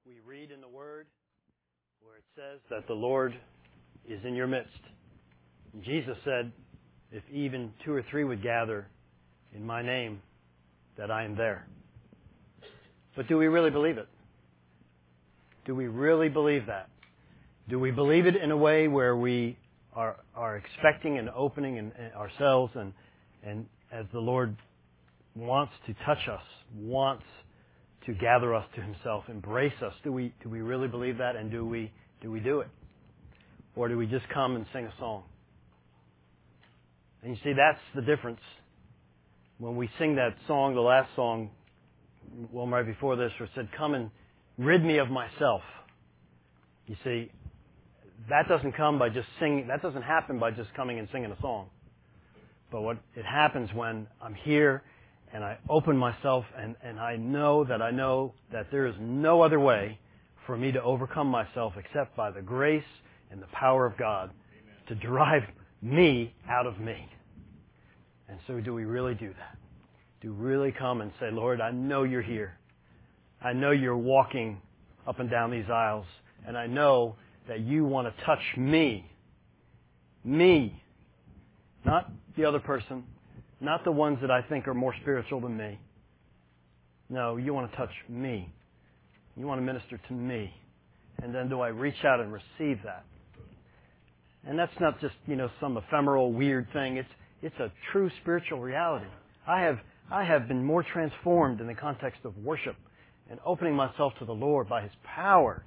we read in the Word where it says that the Lord is in your midst. And Jesus said, if even 2 or 3 would gather in my name, that I am there. But do we really believe it? Do we really believe that? Do we believe it in a way where we are expecting and opening in ourselves and as the Lord wants to touch us, wants to gather us to Himself, embrace us? Do we really believe that, and do we do it? Or do we just come and sing a song? And you see, that's the difference. When we sing that song, the last song, well, right before this, where it said, come and rid me of myself. You see, that doesn't come by just singing. That doesn't happen by just coming and singing a song. But what it happens when I'm here and I open myself and I know that there is no other way for me to overcome myself except by the grace and the power of God to drive me out of me. And so do we really do that? Do we really come and say, Lord, I know you're here. I know you're walking up and down these aisles. And I know that you want to touch me. Me. Not the other person. Not the ones that I think are more spiritual than me. No, you want to touch me. You want to minister to me. And then do I reach out and receive that? And that's not just, some ephemeral, weird thing. It's a true spiritual reality. I have been more transformed in the context of worship and opening myself to the Lord by His power,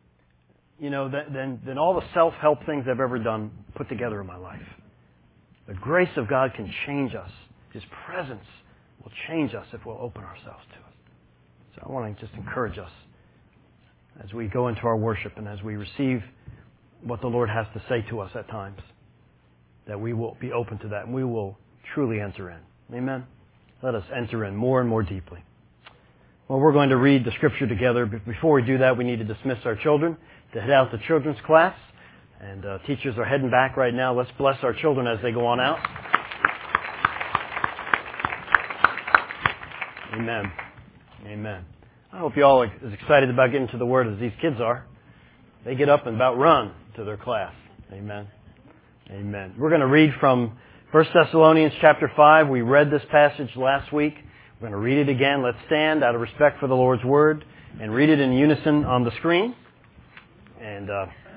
than all the self-help things I've ever done put together in my life. The grace of God can change us. His presence will change us if we'll open ourselves to it. So I want to just encourage us as we go into our worship and as we receive what the Lord has to say to us at times, that we will be open to that and we will truly enter in. Amen? Let us enter in more and more deeply. Well, we're going to read the Scripture together, but before we do that, we need to dismiss our children to head out to children's class. And teachers are heading back right now. Let's bless our children as they go on out. Amen. Amen. I hope you all are as excited about getting to the Word as these kids are. They get up and about run to their class. Amen. Amen. We're going to read from 1 Thessalonians chapter 5. We read this passage last week. We're going to read it again. Let's stand out of respect for the Lord's Word and read it in unison on the screen. And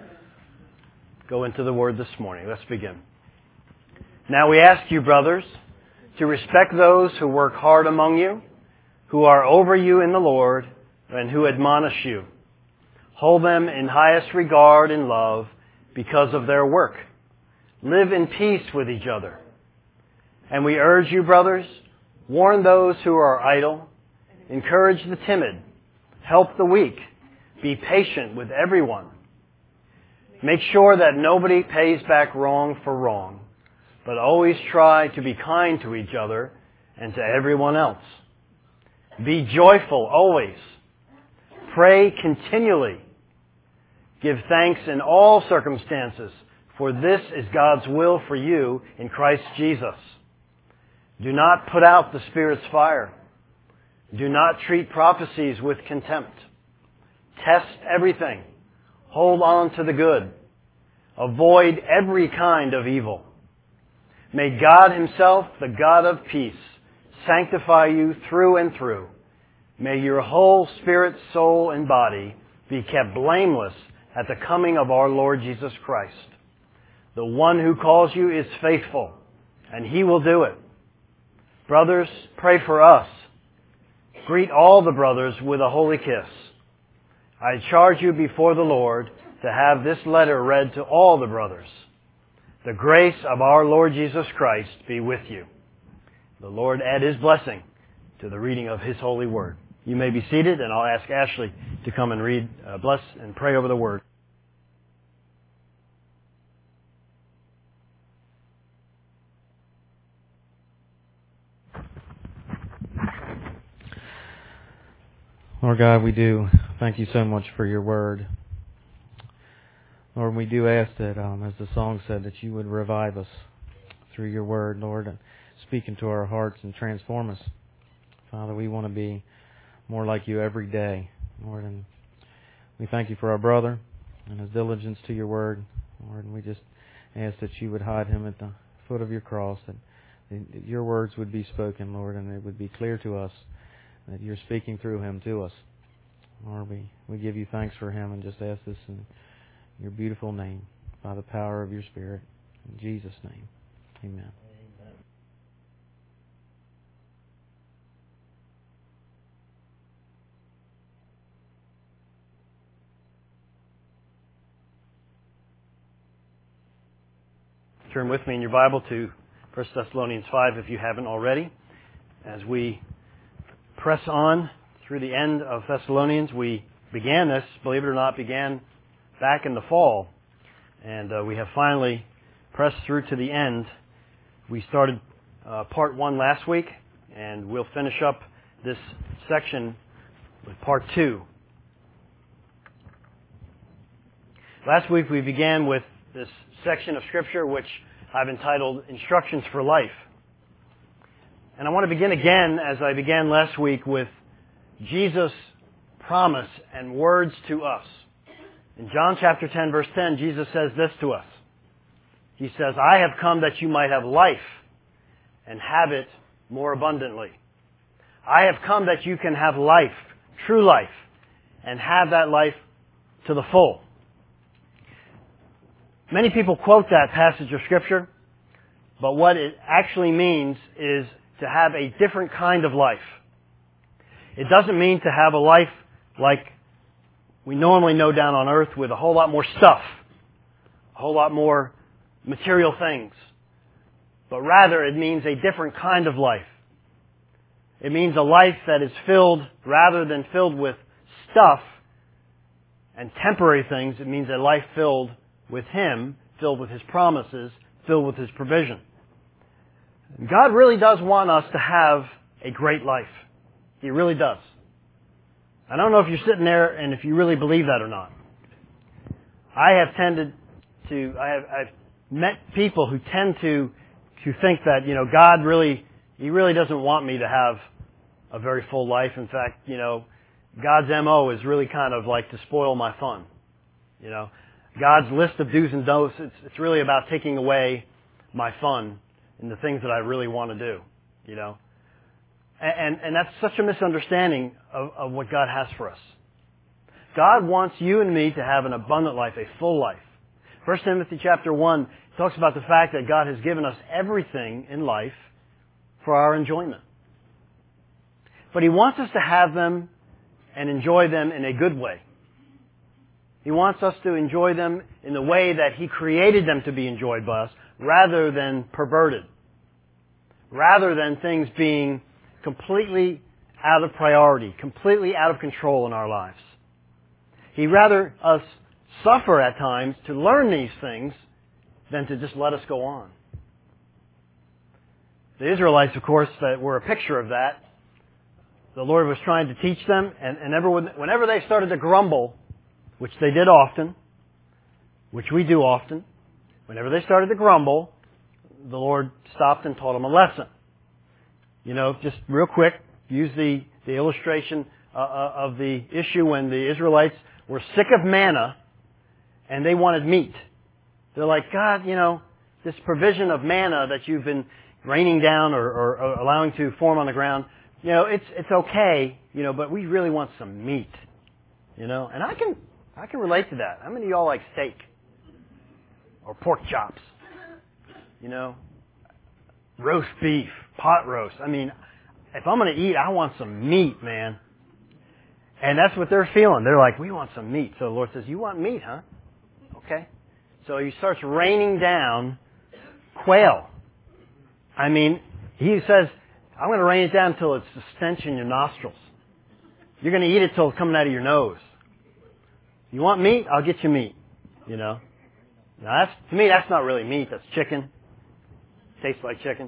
go into the Word this morning. Let's begin. Now we ask you, brothers, to respect those who work hard among you, who are over you in the Lord, and who admonish you. Hold them in highest regard and love because of their work. Live in peace with each other. And we urge you, brothers, warn those who are idle, encourage the timid, help the weak, be patient with everyone. Make sure that nobody pays back wrong for wrong, but always try to be kind to each other and to everyone else. Be joyful always. Pray continually. Give thanks in all circumstances, for this is God's will for you in Christ Jesus. Do not put out the Spirit's fire. Do not treat prophecies with contempt. Test everything. Hold on to the good. Avoid every kind of evil. May God Himself, the God of peace, sanctify you through and through. May your whole spirit, soul, and body be kept blameless at the coming of our Lord Jesus Christ. The one who calls you is faithful, and He will do it. Brothers, pray for us. Greet all the brothers with a holy kiss. I charge you before the Lord to have this letter read to all the brothers. The grace of our Lord Jesus Christ be with you. The Lord add His blessing to the reading of His holy word. You may be seated, and I'll ask Ashley to come and read, bless, and pray over the word. Lord God, we do thank you so much for your word. Lord, we do ask that, as the song said, that you would revive us through your word, Lord, and speak into our hearts and transform us. Father, we want to be more like you every day, Lord, and We thank you for our brother and his diligence to your word, Lord, and we just ask that you would hide him at the foot of your cross, that your words would be spoken, Lord, and it would be clear to us that you're speaking through him to us. Lord, we give you thanks for him and just ask this in your beautiful name, by the power of your Spirit. In Jesus' name, amen. Turn with me in your Bible to 1 Thessalonians 5 if you haven't already. As we press on through the end of Thessalonians, we began this, believe it or not, began back in the fall. And we have finally pressed through to the end. We started part 1 last week, and we'll finish up this section with part 2. Last week we began with this section of Scripture which I've entitled Instructions for Life. And I want to begin again, as I began last week, with Jesus' promise and words to us. In John chapter 10, verse 10, Jesus says this to us. He says, I have come that you might have life and have it more abundantly. I have come that you can have life, true life, and have that life to the full. Many people quote that passage of Scripture, but what it actually means is to have a different kind of life. It doesn't mean to have a life like we normally know down on earth with a whole lot more stuff, a whole lot more material things, but rather it means a different kind of life. It means a life that is filled, rather than filled with stuff and temporary things, it means a life filled with Him, filled with His promises, filled with His provision. God really does want us to have a great life. He really does. I don't know if you're sitting there and if you really believe that or not. I've met people who tend to think that, God He really doesn't want me to have a very full life. In fact, God's MO is really kind of like to spoil my fun. God's list of do's and don'ts, it's really about taking away my fun and the things that I really want to do, And that's such a misunderstanding of what God has for us. God wants you and me to have an abundant life, a full life. 1 Timothy chapter 1 talks about the fact that God has given us everything in life for our enjoyment. But He wants us to have them and enjoy them in a good way. He wants us to enjoy them in the way that He created them to be enjoyed by us, rather than perverted. Rather than things being completely out of priority, completely out of control in our lives. He'd rather us suffer at times to learn these things than to just let us go on. The Israelites, of course, that were a picture of that. The Lord was trying to teach them, and whenever they started to grumble, which they did often, which we do often, whenever they started to grumble, the Lord stopped and taught them a lesson. Just real quick, use the illustration of the issue when the Israelites were sick of manna and they wanted meat. They're like, God, this provision of manna that you've been raining down or allowing to form on the ground, it's okay, but we really want some meat, And I can relate to that. How many of y'all like steak? Or pork chops? Roast beef, pot roast. I mean, if I'm going to eat, I want some meat, man. And that's what they're feeling. They're like, we want some meat. So the Lord says, you want meat, huh? Okay. So He starts raining down quail. I mean, He says, I'm going to rain it down until it's a stench in your nostrils. You're going to eat it till it's coming out of your nose. You want meat? I'll get you meat. Now to me, that's not really meat. That's chicken. Tastes like chicken.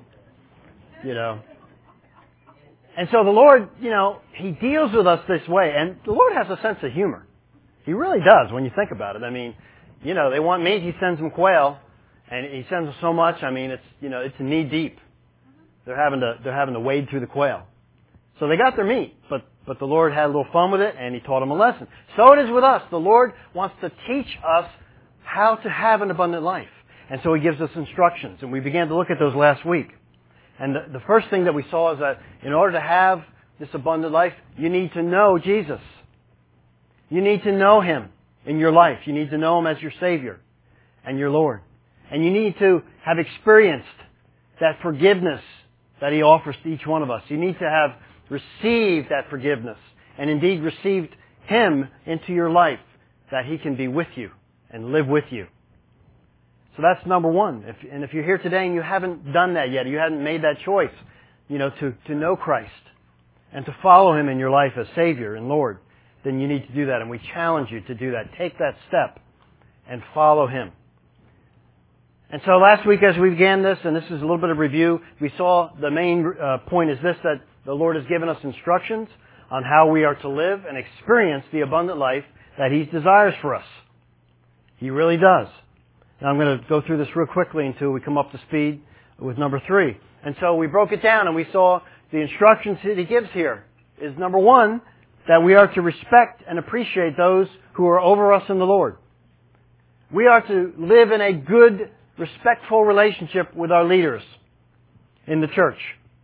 And so the Lord, He deals with us this way. And the Lord has a sense of humor. He really does when you think about it. I mean, they want meat. He sends them quail. And He sends them so much. I mean, it's knee deep. They're having to wade through the quail. So they got their meat, but but the Lord had a little fun with it, and He taught them a lesson. So it is with us. The Lord wants to teach us how to have an abundant life. And so He gives us instructions, and we began to look at those last week. And the first thing that we saw is that in order to have this abundant life, you need to know Jesus. You need to know Him in your life. You need to know Him as your Savior and your Lord. And you need to have experienced that forgiveness that He offers to each one of us. You need to have received that forgiveness and indeed received Him into your life that He can be with you and live with you. So that's number one. If you're here today and you haven't done that yet, you haven't made that choice, to know Christ and to follow Him in your life as Savior and Lord, then you need to do that. And we challenge you to do that. Take that step and follow Him. And so last week as we began this, and this is a little bit of review, we saw the main point is this, that the Lord has given us instructions on how we are to live and experience the abundant life that He desires for us. He really does. Now I'm going to go through this real quickly until we come up to speed with number 3. And so we broke it down and we saw the instructions that He gives here is number 1, that we are to respect and appreciate those who are over us in the Lord. We are to live in a good, respectful relationship with our leaders in the church.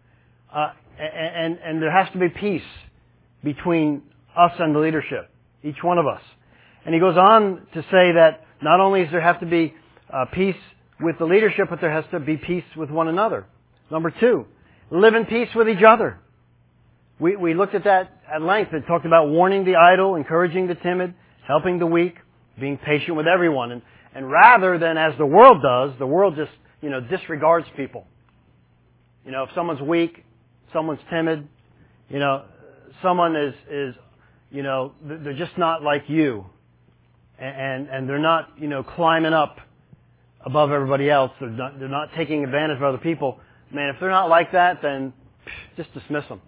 And there has to be peace between us and the leadership, each one of us. And he goes on to say that not only does there have to be peace with the leadership, but there has to be peace with one another. Number 2, live in peace with each other. We looked at that at length. It talked about warning the idle, encouraging the timid, helping the weak, being patient with everyone. And rather than as the world does, the world just, disregards people. If someone's weak, someone's timid, someone is they're just not like you. And they're not, climbing up above everybody else. They're not taking advantage of other people. Man, if they're not like that, then just dismiss them.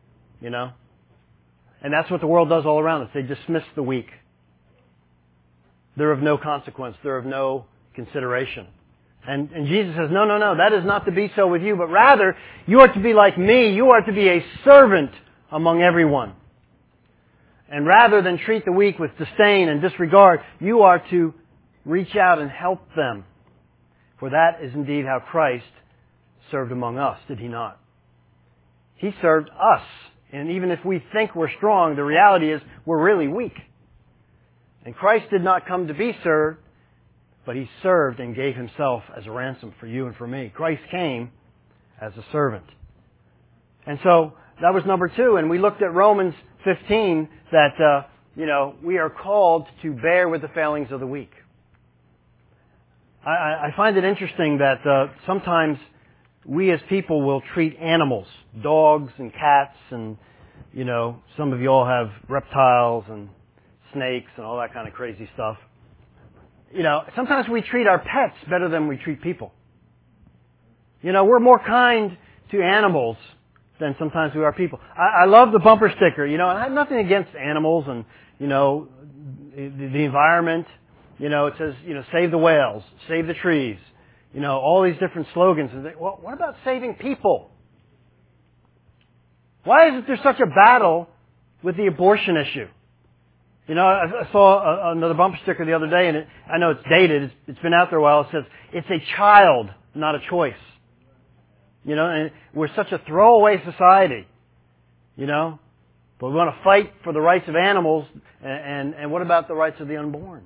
And that's what the world does all around us. They dismiss the weak. They're of no consequence. They're of no consideration. And Jesus says, no, that is not to be so with you, but rather, you are to be like me. You are to be a servant among everyone. And rather than treat the weak with disdain and disregard, you are to reach out and help them. For that is indeed how Christ served among us, did He not? He served us. And even if we think we're strong, the reality is we're really weak. And Christ did not come to be served, but He served and gave Himself as a ransom for you and for me. Christ came as a servant. And so that was number 2. And we looked at Romans 15 that, we are called to bear with the failings of the weak. I find it interesting that sometimes we as people will treat animals, dogs and cats and, some of you all have reptiles and snakes and all that kind of crazy stuff. Sometimes we treat our pets better than we treat people. We're more kind to animals than sometimes we are people. I love the bumper sticker, I have nothing against animals and, the environment. It says, save the whales, save the trees, all these different slogans. Well, what about saving people? Why is there such a battle with the abortion issue? I saw another bumper sticker the other day, and I know it's dated. It's been out there a while. It says, it's a child, not a choice. And we're such a throwaway society, But we want to fight for the rights of animals, and what about the rights of the unborn?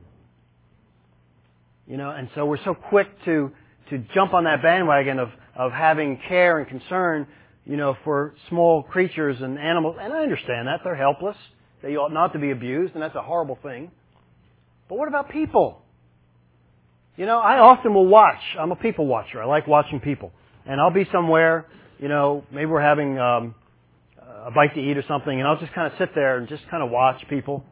And so we're so quick to jump on that bandwagon of having care and concern, for small creatures and animals. And I understand that. They're helpless. They ought not to be abused, and that's a horrible thing. But what about people? I often will watch. I'm a people watcher. I like watching people. And I'll be somewhere, maybe we're having a bite to eat or something, and I'll just kind of sit there and just kind of watch people.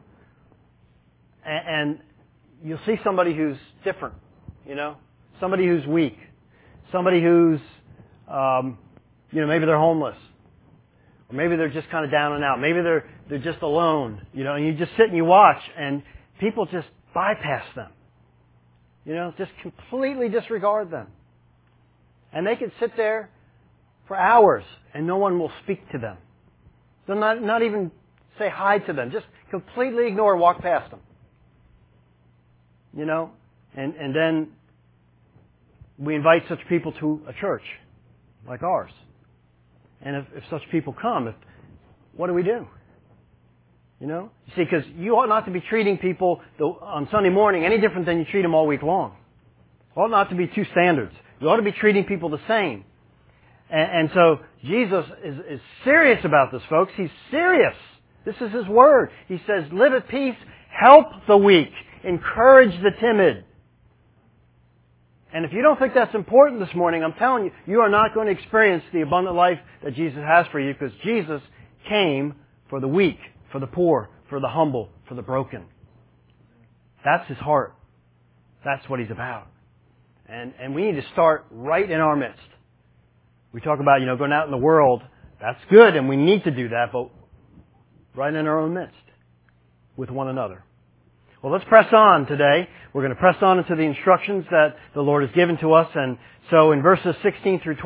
And you'll see somebody who's different, somebody who's weak, somebody who's, maybe they're homeless, or maybe they're just kind of down and out. Maybe they're just alone, and you just sit and you watch, and people just bypass them, just completely disregard them. And they can sit there for hours, and no one will speak to them. They'll not even say hi to them. Just completely ignore and walk past them. You know? And then we invite such people to a church like ours. And if such people come, what do we do? You know? You see, because you ought not to be treating people on Sunday morning any different than you treat them all week long. Ought not to be two standards. You ought to be treating people the same. And so Jesus is serious about this, folks. He's serious. This is His Word. He says, live at peace, help the weak, encourage the timid. And if you don't think that's important this morning, I'm telling you, you are not going to experience the abundant life that Jesus has for you, because Jesus came for the weak, for the poor, for the humble, for the broken. That's His heart. That's what He's about. And we need to start right in our midst. We talk about, going out in the world. That's good, and we need to do that, but right in our own midst with one another. Well, let's press on today. We're going to press on into the instructions that the Lord has given to us. And so in verses 16 through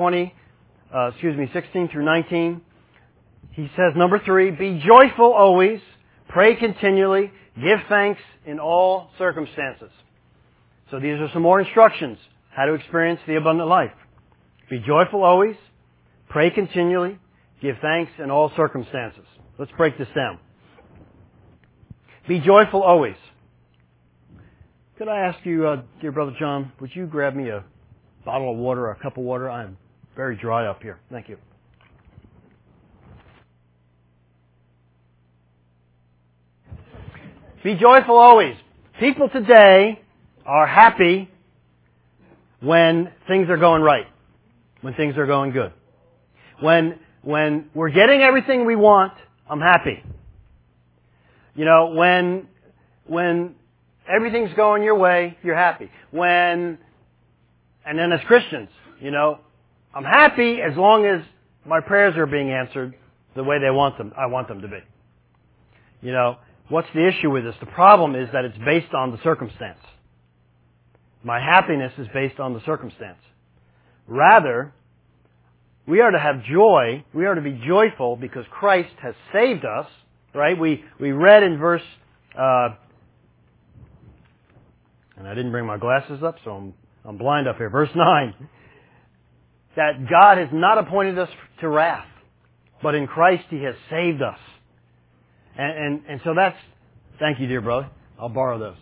19, He says, number 3, be joyful always, pray continually, give thanks in all circumstances. So these are some more instructions, how to experience the abundant life. Be joyful always, pray continually, give thanks in all circumstances. Let's break this down. Be joyful always. Could I ask you, dear Brother John, would you grab me a bottle of water or a cup of water? I'm very dry up here. Thank you. Be joyful always. People today are happy when things are going right, when things are going good. When we're getting everything we want, I'm happy. When everything's going your way, you're happy. And then as Christians, I'm happy as long as my prayers are being answered the way I want them to be. What's the issue with this? The problem is that it's based on the circumstance. My happiness is based on the circumstance. Rather, we are to have joy. We are to be joyful because Christ has saved us, right? We read in verse, and I didn't bring my glasses up, so I'm blind up here. Verse 9, that God has not appointed us to wrath, but in Christ He has saved us. And so that's, thank you, dear brother. I'll borrow those.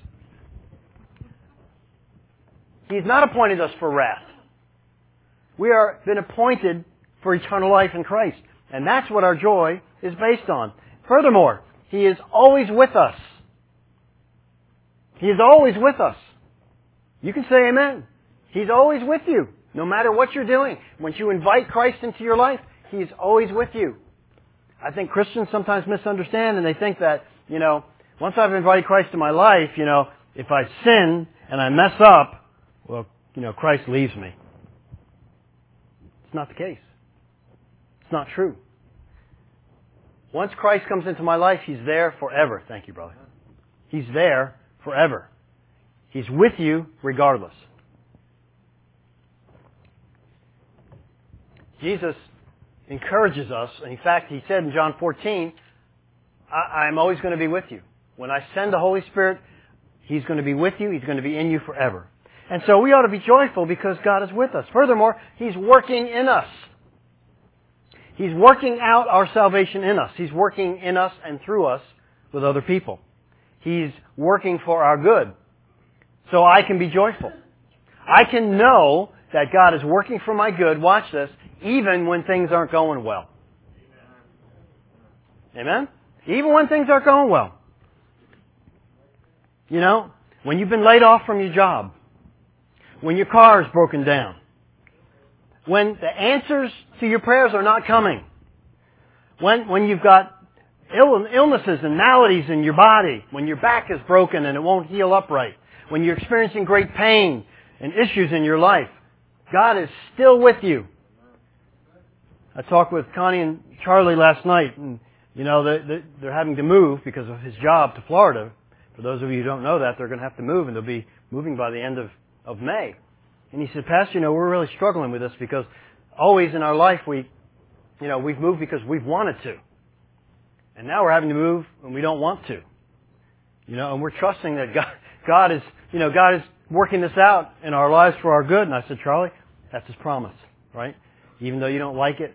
He's not appointed us for wrath. We are been appointed for eternal life in Christ. And that's what our joy is based on. Furthermore, He is always with us. He is always with us. You can say amen. He's always with you, no matter what you're doing. Once you invite Christ into your life, He's always with you. I think Christians sometimes misunderstand, and they think that, once I've invited Christ to my life, if I sin and I mess up, well, Christ leaves me. It's not the case. It's not true. Once Christ comes into my life, He's there forever. Thank you, brother. He's there forever. He's with you regardless. Jesus encourages us. In fact, He said in John 14, I'm always going to be with you. When I send the Holy Spirit, He's going to be with you. He's going to be in you forever. And so we ought to be joyful because God is with us. Furthermore, He's working in us. He's working out our salvation in us. He's working in us and through us with other people. He's working for our good. So I can be joyful. I can know that God is working for my good, watch this, even when things aren't going well. Amen? Even when things aren't going well. When you've been laid off from your job, when your car is broken down, when the answers to your prayers are not coming, when you've got illnesses and maladies in your body, when your back is broken and it won't heal upright, when you're experiencing great pain and issues in your life, God is still with you. I talked with Connie and Charlie last night, and they're having to move because of his job to Florida. For those of you who don't know that, they're going to have to move, and they'll be moving by the end of May. And he said, Pastor, we're really struggling with this because always in our life we've moved because we've wanted to. And now we're having to move when we don't want to. And we're trusting that God is working this out in our lives for our good. And I said, Charlie, that's His promise, right? Even though you don't like it,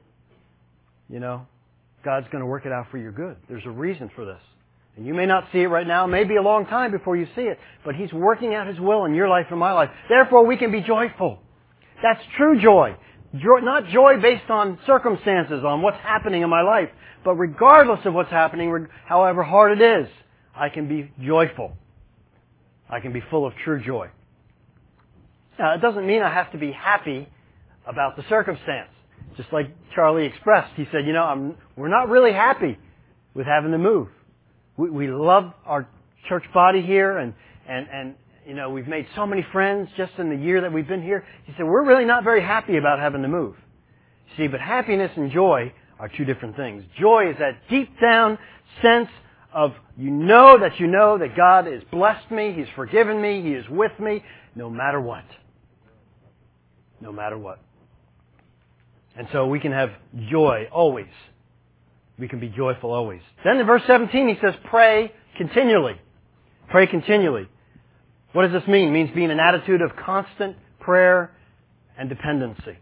God's going to work it out for your good. There's a reason for this. And you may not see it right now. It may be a long time before you see it. But He's working out His will in your life and my life. Therefore, we can be joyful. That's true joy. Not joy based on circumstances, on what's happening in my life. But regardless of what's happening, however hard it is, I can be joyful. I can be full of true joy. Now, it doesn't mean I have to be happy about the circumstance. Just like Charlie expressed. He said, we're not really happy with having to move. We love our church body here and we've made so many friends just in the year that we've been here. He said, we're really not very happy about having to move. See, but happiness and joy are two different things. Joy is that deep down sense of you know that God has blessed me, He's forgiven me, He is with me, no matter what. No matter what. And so we can have joy always. We can be joyful always. Then in verse 17 he says, pray continually. Pray continually. What does this mean? It means being an attitude of constant prayer and dependency.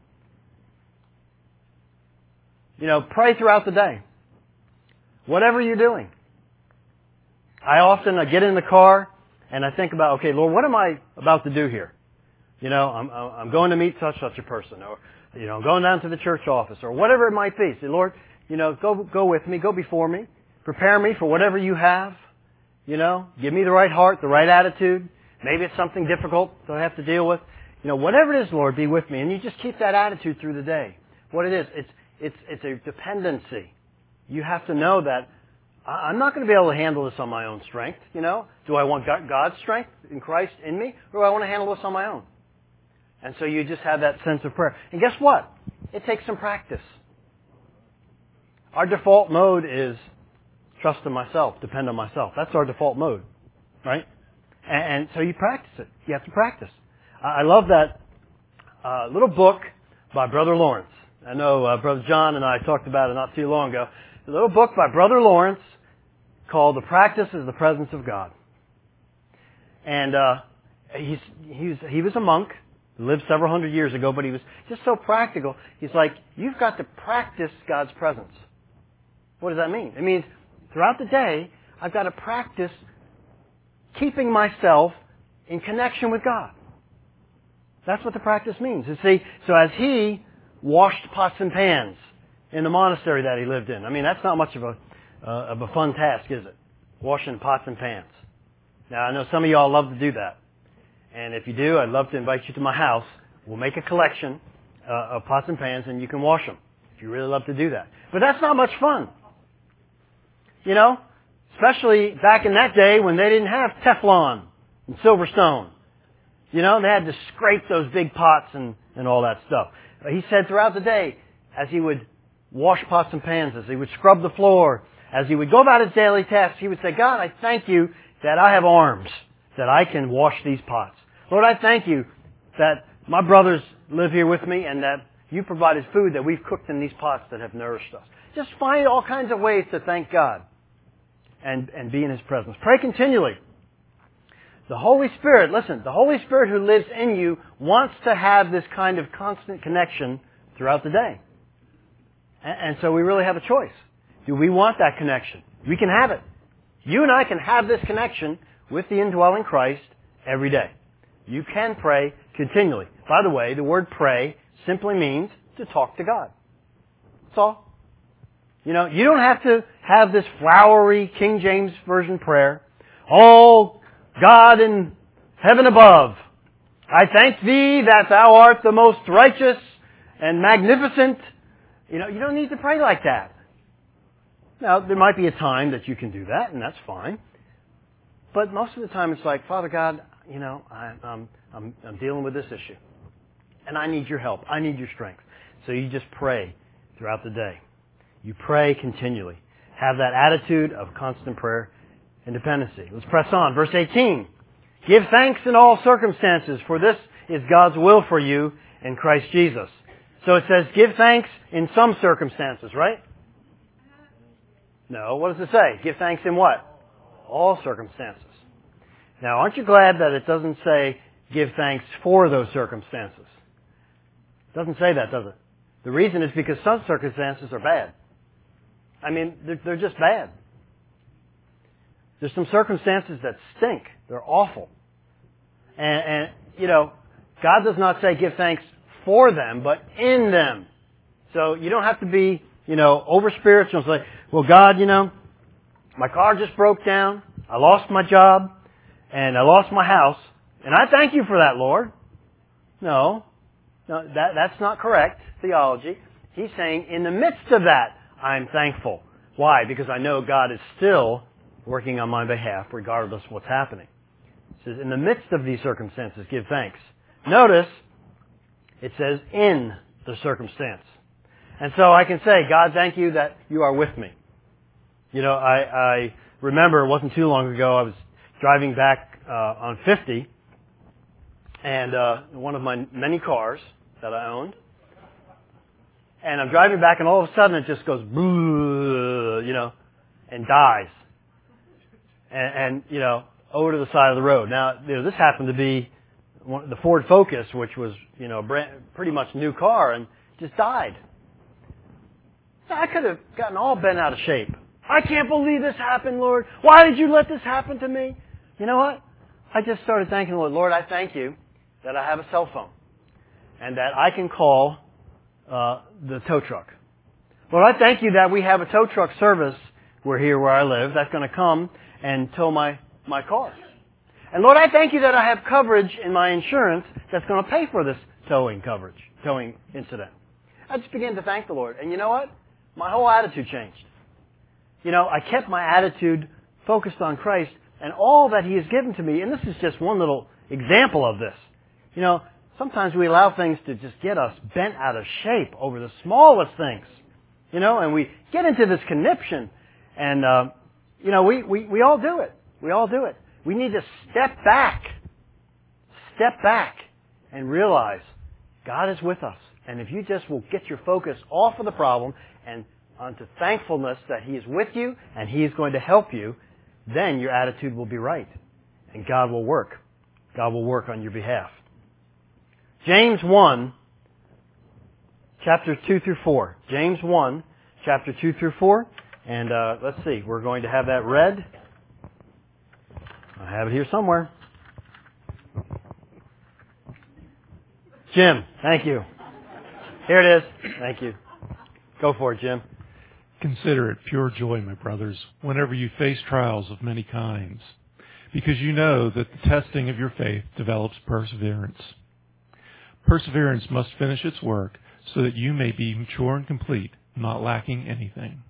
Pray throughout the day. Whatever you're doing. I often get in the car and I think about, okay, Lord, what am I about to do here? I'm going to meet such a person, or I'm going down to the church office, or whatever it might be. Say, Lord, go with me, go before me, prepare me for whatever you have. Give me the right heart, the right attitude. Maybe it's something difficult that I have to deal with. Whatever it is, Lord, be with me, and you just keep that attitude through the day. What it is, it's a dependency. You have to know that I'm not going to be able to handle this on my own strength. Do I want God's strength in Christ in me, or do I want to handle this on my own? And so you just have that sense of prayer. And guess what? It takes some practice. Our default mode is trust in myself, depend on myself. That's our default mode, right? And so you practice it. You have to practice. I love that little book by Brother Lawrence. I know Brother John and I talked about it not too long ago. A little book by Brother Lawrence called The Practice is the Presence of God. And he was a monk. He lived several hundred years ago, but he was just so practical. He's like, you've got to practice God's presence. What does that mean? It means throughout the day, I've got to practice keeping myself in connection with God. That's what the practice means. You see, so as he washed pots and pans in the monastery that he lived in. I mean, that's not much of a fun task, is it? Washing pots and pans. Now, I know some of y'all love to do that. And if you do, I'd love to invite you to my house. We'll make a collection of pots and pans, and you can wash them if you really love to do that. But that's not much fun. Especially back in that day when they didn't have Teflon and Silverstone. They had to scrape those big pots and all that stuff. He said throughout the day, as he would wash pots and pans, as he would scrub the floor, as he would go about his daily tasks, he would say, God, I thank you that I have arms, that I can wash these pots. Lord, I thank you that my brothers live here with me and that you provided food that we've cooked in these pots that have nourished us. Just find all kinds of ways to thank God and be in His presence. Pray continually. The Holy Spirit, listen, the Holy Spirit who lives in you wants to have this kind of constant connection throughout the day. And so we really have a choice. Do we want that connection? We can have it. You and I can have this connection with the indwelling Christ every day. You can pray continually. By the way, the word pray simply means to talk to God. That's all. You don't have to have this flowery King James Version prayer. Oh, God in heaven above, I thank Thee that Thou art the most righteous and magnificent. You don't need to pray like that. Now, there might be a time that you can do that, and that's fine. But most of the time it's like, Father God, I'm dealing with this issue. And I need your help. I need your strength. So you just pray throughout the day. You pray continually. Have that attitude of constant prayer and dependency. Let's press on. Verse 18. Give thanks in all circumstances, for this is God's will for you in Christ Jesus. So it says give thanks in some circumstances, right? No, what does it say? Give thanks in what? All circumstances. Now, aren't you glad that it doesn't say give thanks for those circumstances? It doesn't say that, does it? The reason is because some circumstances are bad. I mean, they're just bad. There's some circumstances that stink. They're awful. And God does not say give thanks for them, but in them. So you don't have to be, over spiritual and say, well, God, my car just broke down. I lost my job and I lost my house. And I thank you for that, Lord. No, that's not correct theology. He's saying in the midst of that, I'm thankful. Why? Because I know God is still working on my behalf regardless of what's happening. It says, in the midst of these circumstances, give thanks. Notice, it says, in the circumstance. And so I can say, God, thank you that you are with me. I remember it wasn't too long ago, I was driving back on 50, and one of my many cars that I owned, and I'm driving back, and all of a sudden it just goes, and dies. And over to the side of the road. Now, this happened to be the Ford Focus, which was, pretty much new car, and just died. So I could have gotten all bent out of shape. I can't believe this happened, Lord. Why did you let this happen to me? You know what? I just started thanking the Lord. Lord, I thank you that I have a cell phone and that I can call the tow truck. Lord, I thank you that we have a tow truck service. We're here where I live. That's going to come and tow my car. And Lord, I thank you that I have coverage in my insurance that's going to pay for this towing incident. I just began to thank the Lord. And you know what? My whole attitude changed. I kept my attitude focused on Christ and all that He has given to me. And this is just one little example of this. Sometimes we allow things to just get us bent out of shape over the smallest things. And we get into this conniption. And, we all do it. We all do it. We need to step back and realize God is with us. And if you just will get your focus off of the problem and onto thankfulness that He is with you and He is going to help you, then your attitude will be right. And God will work. God will work on your behalf. James 1, chapter 2 through 4. James 1, chapter 2 through 4. And let's see, we're going to have that read. I have it here somewhere. Jim, thank you. Here it is. Thank you. Go for it, Jim. Consider it pure joy, my brothers, whenever you face trials of many kinds, because you know that the testing of your faith develops perseverance. Perseverance must finish its work so that you may be mature and complete, not lacking anything.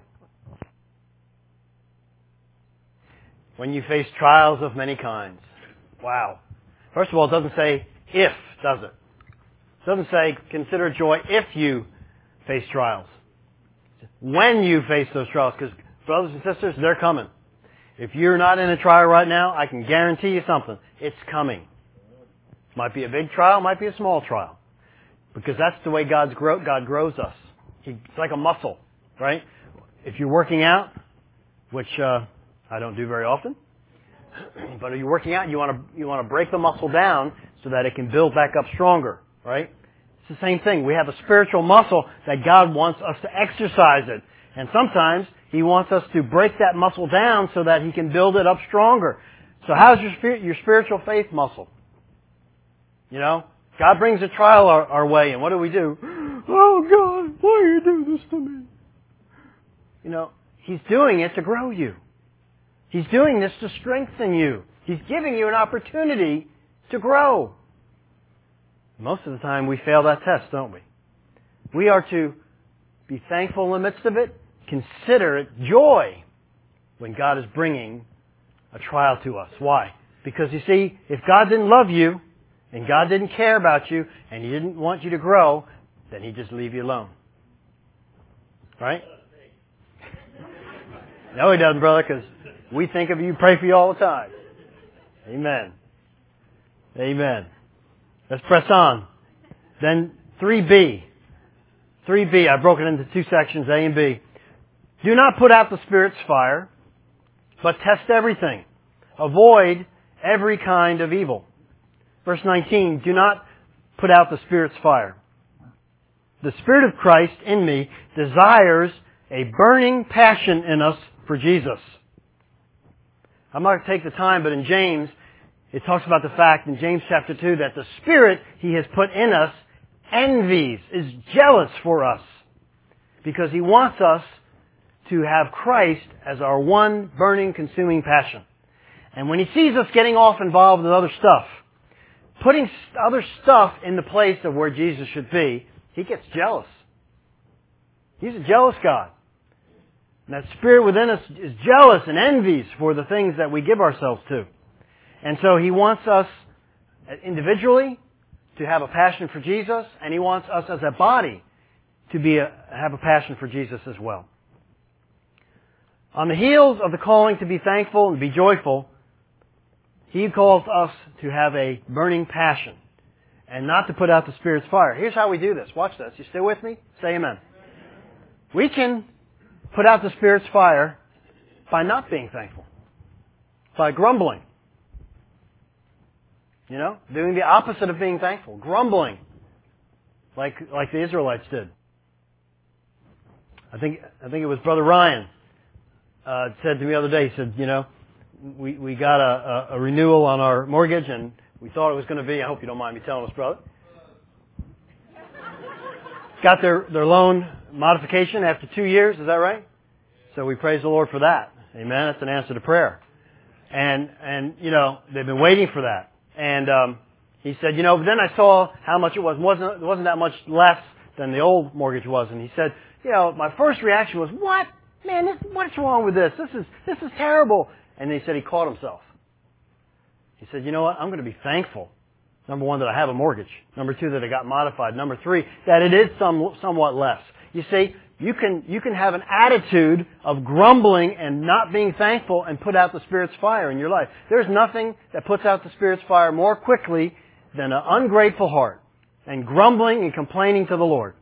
When you face trials of many kinds. Wow. First of all, it doesn't say if, does it? It doesn't say consider joy if you face trials. When you face those trials, because brothers and sisters, they're coming. If you're not in a trial right now, I can guarantee you something. It's coming. Might be a big trial, might be a small trial. Because that's the way God grows us. It's like a muscle, right? If you're working out, which I don't do very often, but if you're working out, you want to break the muscle down so that it can build back up stronger, right? It's the same thing. We have a spiritual muscle that God wants us to exercise it. And sometimes He wants us to break that muscle down so that He can build it up stronger. So how's your spiritual faith muscle? God brings a trial our way, and what do? Oh God, why do you do this to me? He's doing it to grow you. He's doing this to strengthen you. He's giving you an opportunity to grow. Most of the time we fail that test, don't we? We are to be thankful in the midst of it. Consider it joy when God is bringing a trial to us. Why? Because you see, if God didn't love you, and God didn't care about you, and He didn't want you to grow, then He'd just leave you alone. Right? No, He doesn't, brother, because we think of you, pray for you all the time. Amen. Amen. Let's press on. Then 3B. 3B, I broke it into two sections, A and B. Do not put out the Spirit's fire, but test everything. Avoid every kind of evil. Verse 19, do not put out the Spirit's fire. The Spirit of Christ in me desires a burning passion in us for Jesus. I'm not going to take the time, but in James, it talks about the fact in James chapter 2 that the Spirit He has put in us envies, is jealous for us, because He wants us to have Christ as our one burning, consuming passion. And when He sees us getting off involved with other stuff, putting other stuff in the place of where Jesus should be, He gets jealous. He's a jealous God. And that Spirit within us is jealous and envies for the things that we give ourselves to. And so He wants us individually to have a passion for Jesus, and He wants us as a body to have a passion for Jesus as well. On the heels of the calling to be thankful and be joyful, He calls us to have a burning passion and not to put out the Spirit's fire. Here's how we do this. Watch this. You still with me? Say amen. We can put out the Spirit's fire by not being thankful, by grumbling. You know, doing the opposite of being thankful, grumbling, like the Israelites did. I think it was Brother Ryan said to me the other day. He said, you know, we got a renewal on our mortgage, and we thought it was going to be. I hope you don't mind me telling us, brother. Got their loan modification after 2 years. Is that right? So we praise the Lord for that. Amen. That's an answer to prayer. And you know, they've been waiting for that. And he said, you know, but then I saw how much it was. It wasn't that much less than the old mortgage was. And he said, you know, my first reaction was, what? Man, what's wrong with this? This is terrible. And then he said he caught himself. He said, you know what? I'm going to be thankful. Number one, that I have a mortgage. Number two, that it got modified. Number three, that it is somewhat less. You see, you can have an attitude of grumbling and not being thankful and put out the Spirit's fire in your life. There's nothing that puts out the Spirit's fire more quickly than an ungrateful heart and grumbling and complaining to the Lord.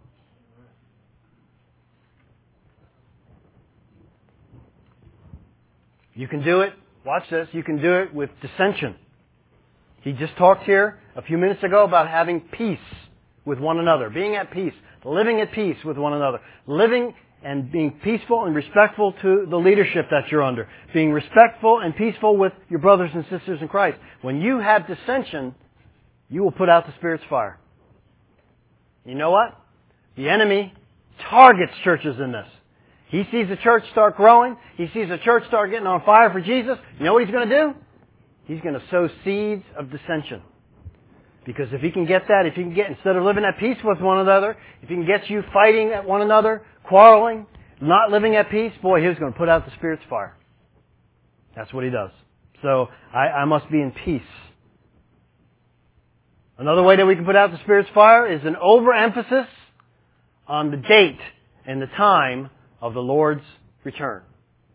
You can do it, watch this, you can do it with dissension. He just talked here a few minutes ago about having peace with one another, being at peace, living at peace with one another, living and being peaceful and respectful to the leadership that you're under, being respectful and peaceful with your brothers and sisters in Christ. When you have dissension, you will put out the Spirit's fire. You know what? The enemy targets churches in this. He sees the church start growing. He sees the church start getting on fire for Jesus. You know what he's going to do? He's going to sow seeds of dissension. Because if he can get that, if he can get, instead of living at peace with one another, if he can get you fighting at one another, quarreling, not living at peace, boy, he's going to put out the Spirit's fire. That's what he does. So, I must be in peace. Another way that we can put out the Spirit's fire is an overemphasis on the date and the time of the Lord's return.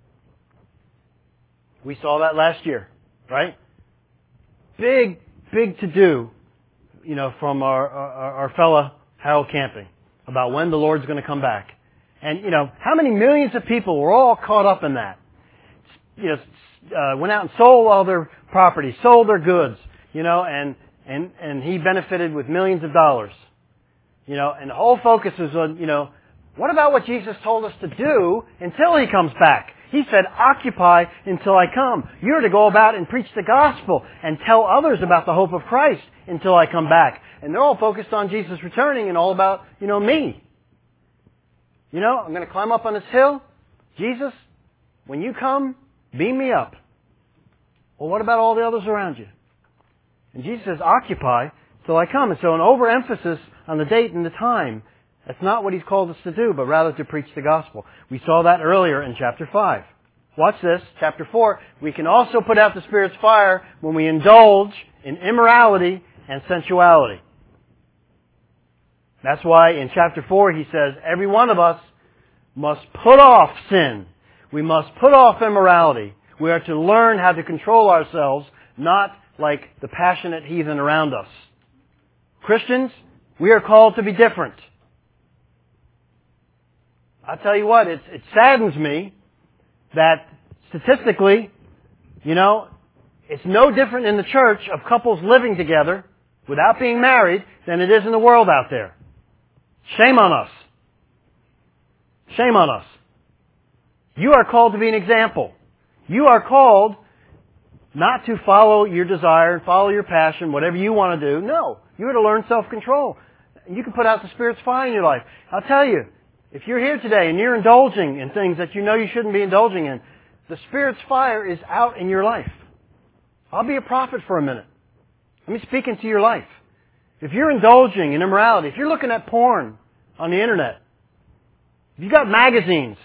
We saw that last year, right? Big to do, you know, from our fella Harold Camping about when the Lord's going to come back. And, you know, how many millions of people were all caught up in that? You know, went out and sold all their property, sold their goods, you know, and he benefited with millions of dollars. You know, and the whole focus was on, you know, what about what Jesus told us to do until He comes back? He said, occupy until I come. You're to go about and preach the gospel and tell others about the hope of Christ until I come back. And they're all focused on Jesus returning and all about, you know, me. You know, I'm going to climb up on this hill. Jesus, when you come, beam me up. Well, what about all the others around you? And Jesus says, occupy till I come. And so an overemphasis on the date and the time, that's not what He's called us to do, but rather to preach the gospel. We saw that earlier in chapter 5. Watch this, chapter 4. We can also put out the Spirit's fire when we indulge in immorality and sensuality. That's why in chapter 4 he says, every one of us must put off sin. We must put off immorality. We are to learn how to control ourselves, not like the passionate heathen around us. Christians, we are called to be different. I'll tell you what, it saddens me that statistically, it's no different in the church of couples living together without being married than it is in the world out there. Shame on us. Shame on us. You are called to be an example. You are called not to follow your desire and follow your passion, whatever you want to do. No. You are to learn self-control. You can put out the Spirit's fire in your life. I'll tell you, if you're here today and you're indulging in things that you know you shouldn't be indulging in, the Spirit's fire is out in your life. I'll be a prophet for a minute. Let me speak into your life. If you're indulging in immorality, if you're looking at porn on the internet, if you've got magazines,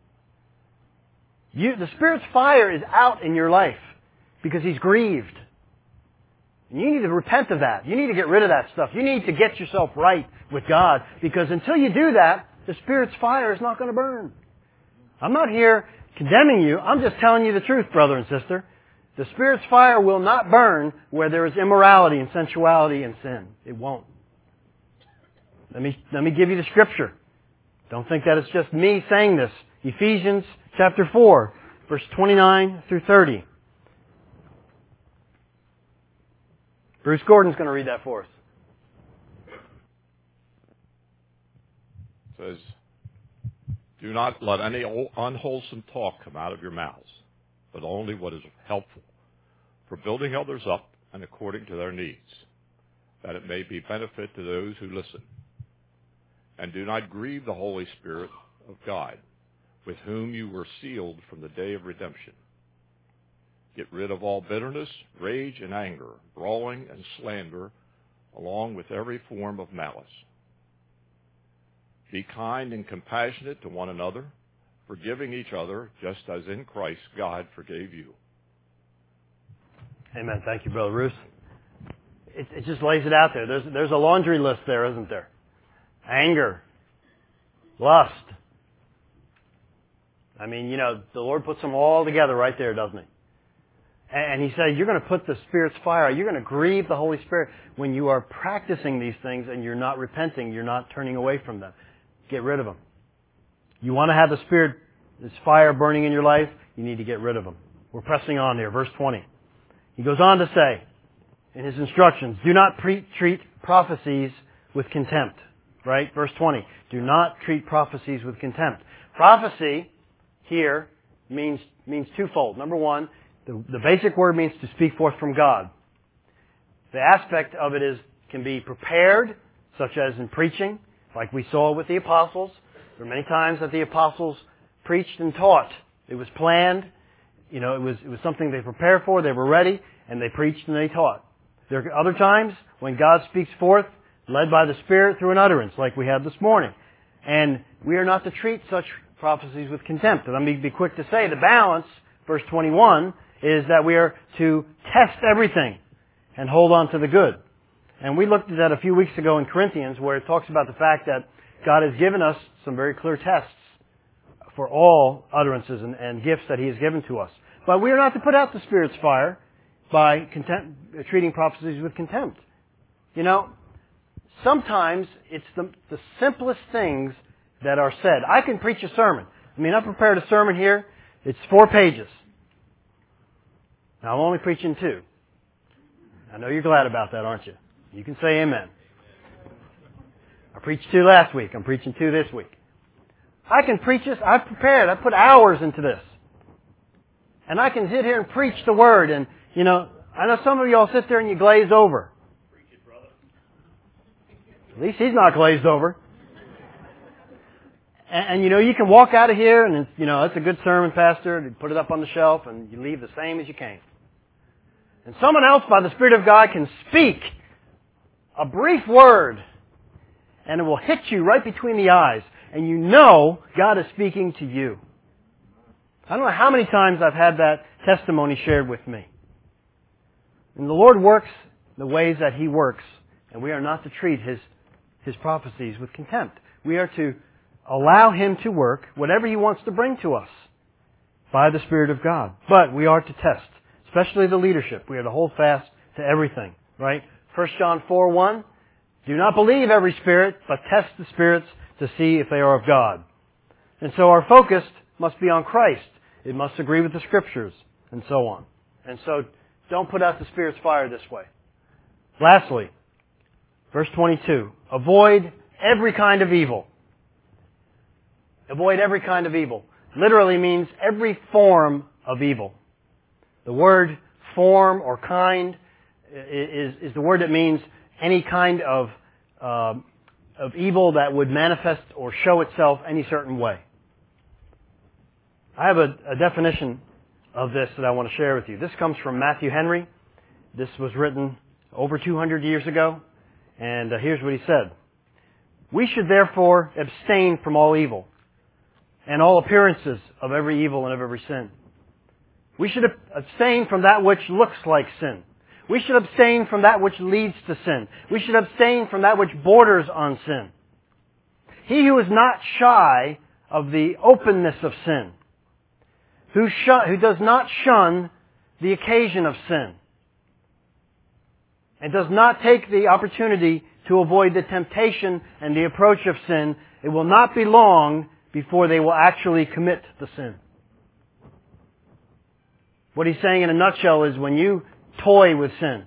the Spirit's fire is out in your life because He's grieved. And you need to repent of that. You need to get rid of that stuff. You need to get yourself right with God, because until you do that, the Spirit's fire is not going to burn. I'm not here condemning you. I'm just telling you the truth, brother and sister. The Spirit's fire will not burn where there is immorality and sensuality and sin. It won't. Let me give you the scripture. Don't think that it's just me saying this. Ephesians chapter 4, verse 29 through 30. Bruce Gordon's going to read that for us. It says, "Do not let any unwholesome talk come out of your mouths, but only what is helpful, for building others up and according to their needs, that it may be benefit to those who listen. And do not grieve the Holy Spirit of God, with whom you were sealed from the day of redemption. Get rid of all bitterness, rage, and anger, brawling and slander, along with every form of malice. Be kind and compassionate to one another, forgiving each other, just as in Christ God forgave you." Amen. Thank you, Brother Bruce. It just lays it out there. There's a laundry list there, isn't there? Anger. Lust. I mean, the Lord puts them all together right there, doesn't He? And He said, you're going to put the Spirit's fire out. You're going to grieve the Holy Spirit when you are practicing these things and you're not repenting. You're not turning away from them. Get rid of them. You want to have the Spirit, this fire burning in your life, you need to get rid of them. We're pressing on there. Verse 20. He goes on to say, in his instructions, do not treat prophecies with contempt. Right? Verse 20. Do not treat prophecies with contempt. Prophecy here means twofold. Number one, the basic word means to speak forth from God. The aspect of it can be prepared, such as in preaching, like we saw with the apostles. There were many times that the apostles preached and taught. It was planned. It was something they prepared for. They were ready, and they preached and they taught. There are other times when God speaks forth, led by the Spirit through an utterance, like we had this morning. And we are not to treat such prophecies with contempt. And let me be quick to say, the balance, verse 21, is that we are to test everything and hold on to the good. And we looked at that a few weeks ago in Corinthians, where it talks about the fact that God has given us some very clear tests for all utterances and gifts that He has given to us. But we are not to put out the Spirit's fire by treating prophecies with contempt. Sometimes it's the simplest things that are said. I can preach a sermon. I prepared a sermon here. It's 4 pages. Now, I'm only preaching 2. I know you're glad about that, aren't you? You can say amen. I preached 2 last week. I'm preaching 2 this week. I can preach this. I've prepared. I put hours into this. And I can sit here and preach the Word. And, I know some of y'all sit there and you glaze over. At least he's not glazed over. And you can walk out of here and, it's a good sermon, Pastor. You put it up on the shelf and you leave the same as you came. And someone else, by the Spirit of God, can speak a brief word and it will hit you right between the eyes. And God is speaking to you. I don't know how many times I've had that testimony shared with me. And the Lord works the ways that He works. And we are not to treat His prophecies with contempt. We are to allow Him to work whatever He wants to bring to us by the Spirit of God. But we are to test, especially the leadership. We are to hold fast to everything, right? 1 John 4:1, do not believe every spirit, but test the spirits to see if they are of God. And so our focus must be on Christ. It must agree with the Scriptures, and so on. And so don't put out the Spirit's fire this way. Lastly, verse 22, avoid every kind of evil. Avoid every kind of evil. Literally means every form of evil. The word form or kind is the word that means any kind of evil that would manifest or show itself any certain way. I have a definition of this that I want to share with you. This comes from Matthew Henry. This was written over 200 years ago, and here's what he said. We should therefore abstain from all evil and all appearances of every evil and of every sin. We should abstain from that which looks like sin. We should abstain from that which leads to sin. We should abstain from that which borders on sin. He who is not shy of the openness of sin, who does not shun the occasion of sin, and does not take the opportunity to avoid the temptation and the approach of sin, it will not be long before they will actually commit the sin. What he's saying in a nutshell is when you toy with sin,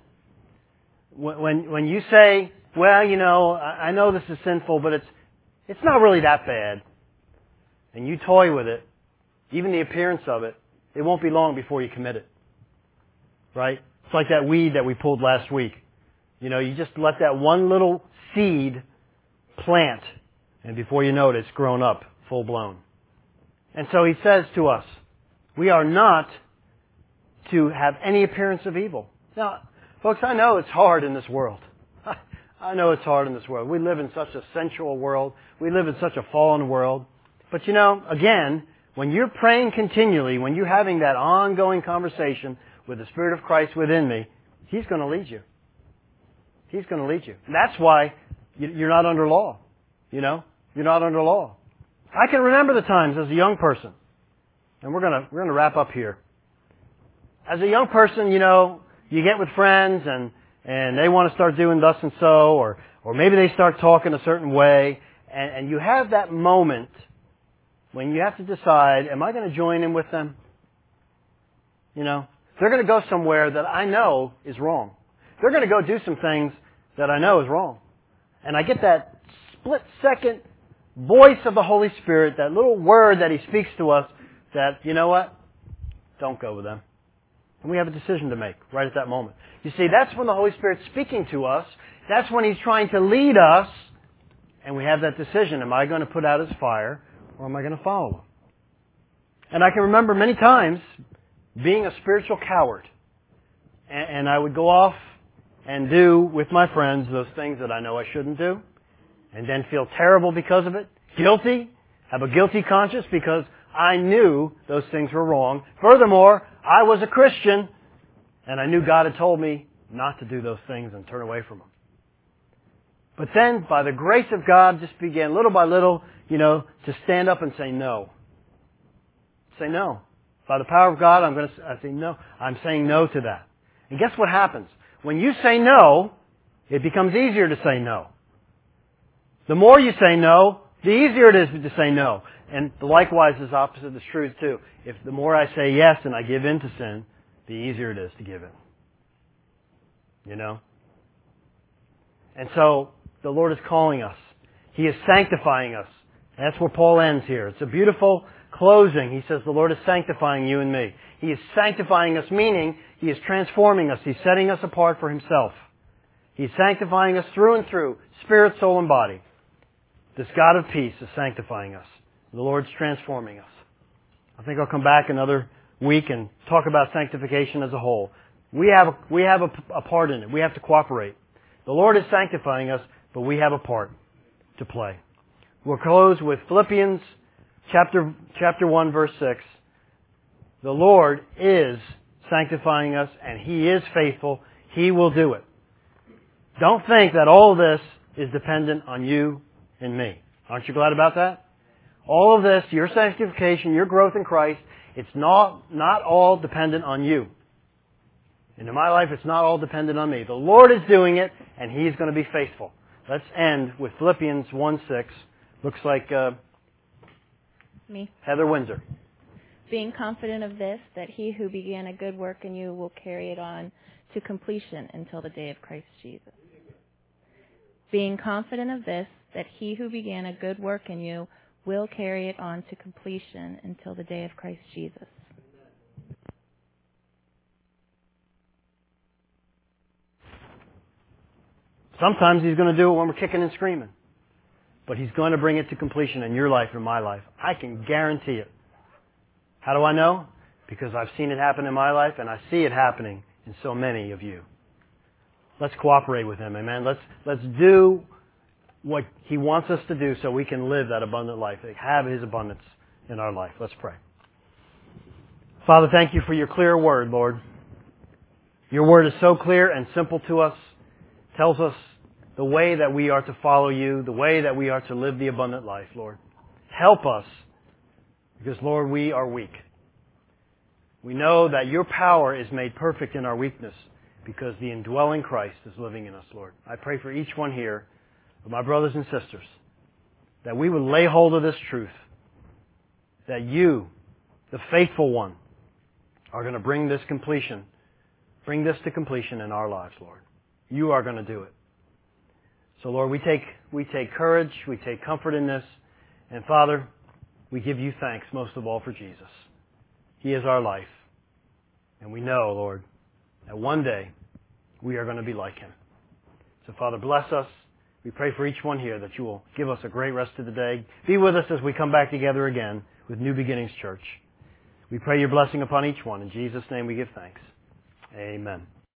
when you say, well, you know, I know this is sinful, but it's not really that bad, and you toy with it, even the appearance of it, it won't be long before you commit it. Right? It's like that weed that we pulled last week. You know, you just let that one little seed plant, and before you know it, it's grown up, full blown. And so he says to us, we are not to have any appearance of evil. Now, folks, I know it's hard in this world. I know it's hard in this world. We live in such a sensual world. We live in such a fallen world. But you know, again, when you're praying continually, when you're having that ongoing conversation with the Spirit of Christ within me, He's going to lead you. He's going to lead you. And that's why you're not under law. You know? You're not under law. I can remember the times as a young person, and we're going to wrap up here. As a young person, you know, you get with friends and they want to start doing thus and so, or maybe they start talking a certain way, and you have that moment when you have to decide, am I going to join in with them? You know, they're going to go somewhere that I know is wrong. They're going to go do some things that I know is wrong. And I get that split-second voice of the Holy Spirit, that little word that He speaks to us that, you know what? Don't go with them. And we have a decision to make right at that moment. You see, that's when the Holy Spirit's speaking to us. That's when He's trying to lead us. And we have that decision. Am I going to put out His fire, or am I going to follow Him? And I can remember many times being a spiritual coward. And I would go off and do with my friends those things that I know I shouldn't do, and then feel terrible because of it, guilty, have a guilty conscience because I knew those things were wrong. Furthermore, I was a Christian, and I knew God had told me not to do those things and turn away from them. But then, by the grace of God, just began little by little, you know, to stand up and say no. Say no. By the power of God, I say no. I'm saying no to that. And guess what happens? When you say no, it becomes easier to say no. The more you say no, the easier it is to say no. And likewise, is opposite is true too. If the more I say yes and I give in to sin, the easier it is to give in. You know? And so, the Lord is calling us. He is sanctifying us. And that's where Paul ends here. It's a beautiful closing. He says, the Lord is sanctifying you and me. He is sanctifying us, meaning He is transforming us. He's setting us apart for Himself. He's sanctifying us through and through, spirit, soul, and body. This God of peace is sanctifying us. The Lord's transforming us. I think I'll come back another week and talk about sanctification as a whole. We have a part in it. We have to cooperate. The Lord is sanctifying us, but we have a part to play. We'll close with Philippians chapter 1, verse 6. The Lord is sanctifying us, and He is faithful. He will do it. Don't think that all of this is dependent on you and me. Aren't you glad about that? All of this, your sanctification, your growth in Christ, it's not all dependent on you. And in my life, it's not all dependent on me. The Lord is doing it, and He's going to be faithful. Let's end with Philippians 1:6. Looks like Me. Heather Windsor. Being confident of this, that he who began a good work in you will carry it on to completion until the day of Christ Jesus. Being confident of this, that he who began a good work in you will carry it on to completion until the day of Christ Jesus. Sometimes he's going to do it when we're kicking and screaming. But he's going to bring it to completion in your life and my life. I can guarantee it. How do I know? Because I've seen it happen in my life and I see it happening in so many of you. Let's cooperate with him, amen. Let's do what he wants us to do so we can live that abundant life, have his abundance in our life. Let's pray. Father, thank you for your clear word, Lord. Your word is so clear and simple to us. Tells us the way that we are to follow you, the way that we are to live the abundant life, Lord. Help us, because, Lord, we are weak. We know that your power is made perfect in our weakness because the indwelling Christ is living in us, Lord. I pray for each one here, of my brothers and sisters, that we would lay hold of this truth, that you, the faithful one, are going to bring this to completion in our lives, Lord. You are going to do it. So, Lord, we take courage, we take comfort in this, and Father, we give you thanks most of all for Jesus. He is our life. And we know, Lord, that one day we are going to be like him. So, Father, bless us. We pray for each one here that you will give us a great rest of the day. Be with us as we come back together again with New Beginnings Church. We pray your blessing upon each one. In Jesus' name we give thanks. Amen.